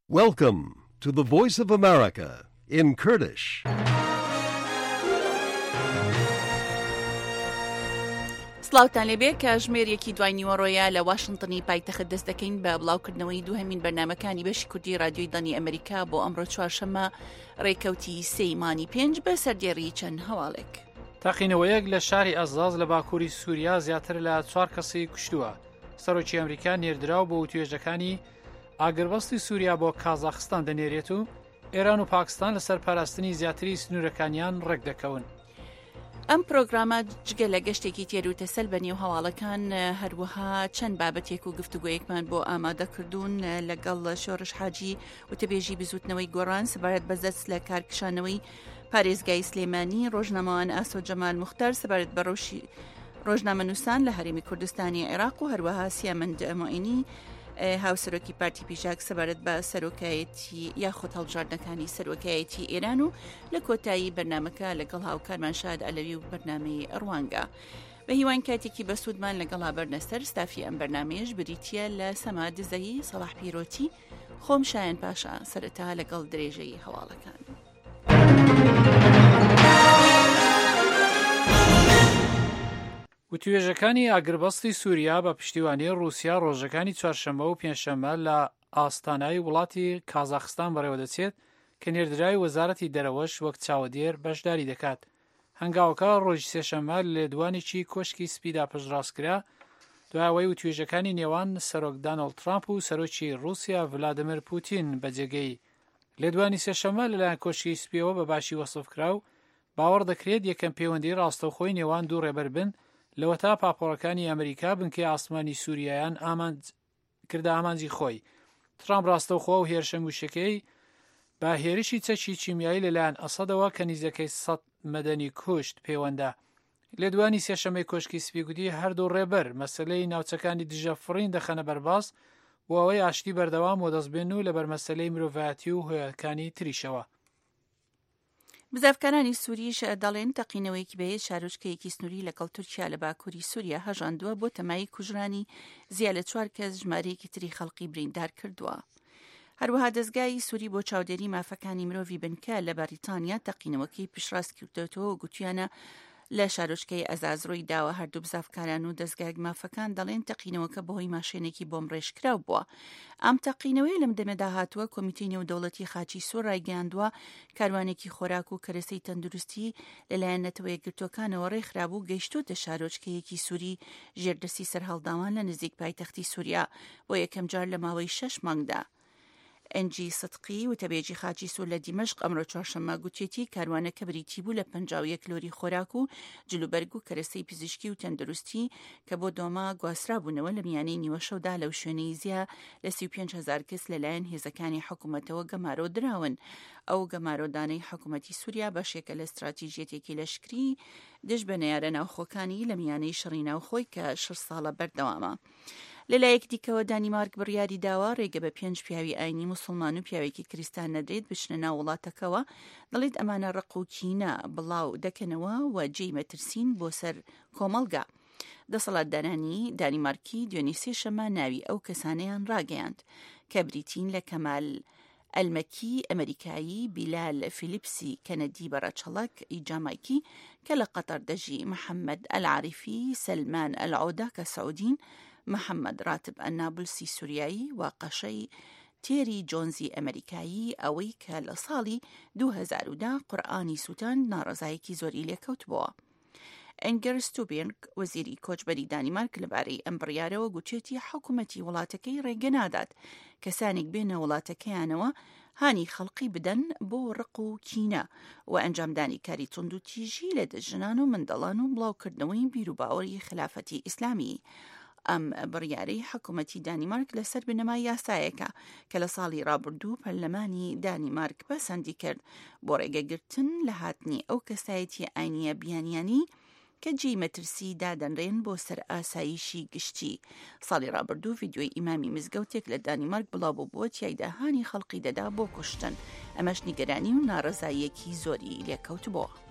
Welcome to the Voice of America in Kurdish. سڵاوتان لێبێ کە ژمێرێکی دوای نیوەڕۆیە لە واشنتنی پایتەخت دەست دەکەین بە بڵاوکردنەوەی دووهەمین بەرنامەکانی بەشی کوردی رادیۆی دانی ئەمریکا بۆ ئەمڕۆ چوارشەممە ڕێکەوتی سەیمانی 5 بە سەردێڕی چەند هەواڵێک. تاقینەوەیەک لە شاری ئەزاز لە باکووری سووریا زیاتر لە 4 کەسی کوشتووە. سەرۆکی ئەمریکا نێردراو بۆ توێژەکانی ئاگربەستی سووریا بۆ کازاخستان دەنێرێت و ئێران و پاکستان لەسەر پاراستنی زیاتری سنوورەکانیان ڕێک دەکەون. ئەم پرۆگرامە جگە لە گەشتێکی تێروتە سەل بە نێو هەواڵەکان هەروەها چەند بابەتێک و گفتوگویەکمان بۆ ئامادەکردوون لەگەڵ شۆڕش حاجی وتەبێژی بزوتنەوەی گۆڕان سەبارەت بە دەست لە کارکشانەوەی پارێزگای سلێمانی، ڕۆژنامەوان ئاسۆ جەمال موختار سەبارەت بە ڕۆژنامەنووسان لە هەرێمی کوردستانی عێراق و هەروەها سیامەند مۆئینی هاوسەرۆکی پارتی پیشاک سەبارەت بە سەرۆکایەتی یاخۆت هەڵبژاردنەکانی سەرۆکایەتی ئێران و لە کۆتایی بەرنامەکە لەگەڵ هاوکارمان شاد ئەلەوی و بەرنامەی ڕوانگە. بە هیوان کاتێکی بەسوودمان لەگەڵا بەرنەسەر ستافی ئەم بەرنامەیەش بریتیە لە سەما دزەیی سەڵاح پیرۆتی خۆم شایەن پاشا سەرەتا لەگەڵ درێژەی هەواڵەکان. وتوێژەکانی ئاگربەستی سووریا بە پشتیوانی رووسیا ڕۆژەکانی چوارشەممە و پێنجشەممە لە ئاستانای وڵاتی کازاخستان بەڕێوە دەچێت کە نێردرای وەزارەتی دەرەوەش وەک چاوەدێر بەشداری دەکات. هەنگاوەکە ڕۆژی سێشەممە لێدوانێکی کۆشکی سپیدا پشتڕاستکرا دوایەوەی وتوێژەکانی نێوان سەرۆک دانەڵد ترامپ و سەرۆکی رووسیا ڤلادیمیر پوتین بەجێگەی. لێدوانی سێشەممە لەلایەن کۆشکی سپیەوە بە باشی وەسفکرا و باوەڕ دەکرێت یەکەم پەیوەندی ڕاستەوخۆی نێوان دوو ڕێبەر بن لەوە تا پاپۆرەکانی ئەمریکا بنکەی ئاسمانی سووریایان کردە ئامانجی خۆی. ترامپ ڕاستەوخۆ و هێرشە موشەکەی با هێرشی چەکی چیمیایی لەلایەن ئەسەدەوە کە نزیەکەی 100 مەدەنی کوشت پەیوەندە. لێدوانی سێشەمەی کۆشکی سپیگوتی هەردوو ڕێبەر مەسەلەی ناوچەکانی دژە فڕین دەخەنە بەرباس و ئەوەی ئاشتی بەردەوام و دەستبێن و لەبەر مەسەلەی مرۆڤایەتی و هۆیەکانی تریشەوە. بزافکارانی سووریش دەڵێن تەقینەوەیکی بەهێز شارۆچکەیەکی سنووری لەگەڵ تورکیا لە باکووری سووریا هەژاندووە بۆ تەمای کوژرانی زیاد لە 4 کەس ژمارەیەکی تری خەڵقی بریندار کردووە. هەروەها دەستگای سووری بۆ چاودێری مافەکانی مرۆڤی بنکە لە بەریتانیا تەقینەوەکەی پشتڕاست کردوێتەوە و گوتیانە لە شارۆچکەی ئەزازڕۆی داوە هەردوو بزافکاران و دەستگای مافەکان دەڵێن تەقینەوەکە بەهۆی ماشێنێکی بۆم ڕێژکراو بووە. ئەم تەقینەوەی لەم دەمەدا هاتووە کۆمیتەی نێودەوڵەتی خاچی سوور ڕایگەیاندووە کاروانێکی خۆراک و کەرەسەی تەندروستی لەلایەن نەتەوە یەکگرتوەکانەوە ڕێکخرابوو گەیشتوتە شارۆچکەیەکی سووری ژێردەسی سەرهەڵداوان لە نزیک پایتەختی سووریا بۆ یەکەم جار لە ماوەی 6 مانگدا. ئەنجی سدقی وتەبێژی خاچی سوور لە دیمەشق ئەمڕۆ چوارشەممە گوتێتی کاروانەکە بریتی بوو لە 51 کلۆری خۆراک و جلوبەرگ و کەرەسەی پزیشکی و تەندروستی کە بۆ دۆما گواسترابوونەوە لە میانەی نیوەشەودا لەو شوێنەی زیە لە 35,000 کەس لەلایەن هێزەکانی حکوومەتەوە گەمارۆ دراون. ئەو گەمارۆدانەی حکوومەتی سووریا بەشێکە لە استراتیژیەتێکی لەشکری دژ بە نەیارە ناوخۆکانی لە میانەی شەڕی ناوخۆی کە 6 ساڵە بەردەوامە. لەلایەک دیکەوە دانیمارک بڕیاری داوا ڕێگە بە 5 پیاوی ئاینی موسڵمان و پیاوێکی کریستان نەدرێت بچنە ناو وڵاتەکەوە. دەڵێت ئەمانە ڕق و کینە بڵاو دەکەنەوە و جێی مەترسین بۆ سەر کۆمەڵگا. دەسەڵاتدارانی دانیمارکی دوێنێ سێشەممە ناوی ئەو کەسانەیان ڕاگەیاند کە بریتین لە کەمال ئەلمەکی ئەمریکایی، بیلال فیلیپسی کەنەدی بەڕەچەڵک جامایکی کە لە قەتەر دەژی، محەممەد ئەلعاریفی، سەلمان ئەلعۆدا کە سەعودین، محەممەد راتب ئەنابلسی سووریایی و قەشەی تێری جۆنزی ئەمریکایی ئەوەی کە لە ساڵی 2010 قورئانی سووتان ناڕەزایەکی زۆری لێکەوت بووە. ئەنگەر ستوبێنگ وەزیری کۆچبەری دانیمارک لەبارەی ئەم بڕیارەوە گوتێتی حکوومەتی وڵاتەکەی ڕێگە نادات کەسانێک بێنە وڵاتەکەیانەوە هانی خەڵقی بدەن بۆ ڕق و کینە و ئەنجامدانی کاری توند و تیژی لە دژنان و مندەڵان و بڵاوکردنەوەی بیرروباوەری خلافەتی ئیسلامی. ئەم بڕیارەی حکوومەتی دانیمارک لەسەر بنەمای یاسایەکە کە لە ساڵی ڕابردوو پەرلەمانی دانیمارک پەسەندی کرد بۆ ڕێگەگرتن لە هاتنی ئەو کەسایەتی ئاینیە بیانیانی کە جێی مەترسی دادەنرێن بۆ سەر ئاسایشی گشتی. ساڵی ڕابردوو ڤیدیۆی ئیمامی مزگەوتێک لە دانیمارک بڵاو بووە تیایدا هانی خەڵقی دەدا بۆ کوشتن. ئەمەش نیگەرانی و ناڕەزاییەکی زۆری لێکەوت بووە.